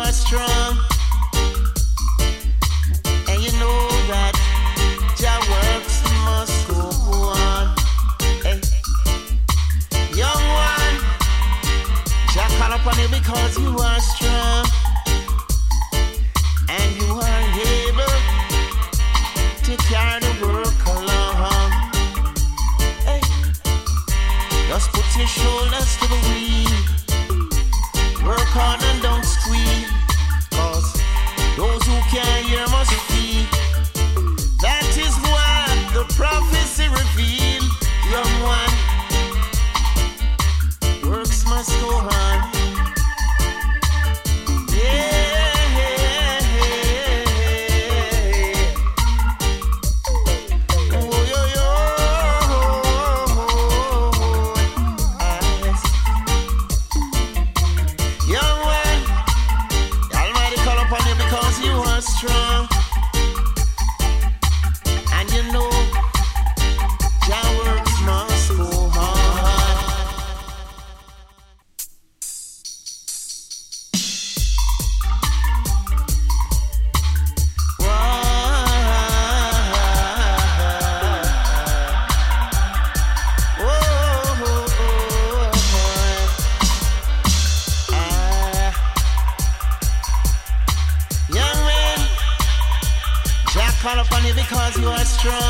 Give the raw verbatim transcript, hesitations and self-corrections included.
are strong. And you know that your works must go on. Hey. Young one, Jah call upon you because you are strong. And you are able to carry the work along. Hey. Just put your shoulders to the wheel. Work hard and don't squeal. Cause those who can't hear must feel. That is what the prophecy reveal. Young one, works must go on. Strong, and you know your works must go on. Call upon you because you are strong.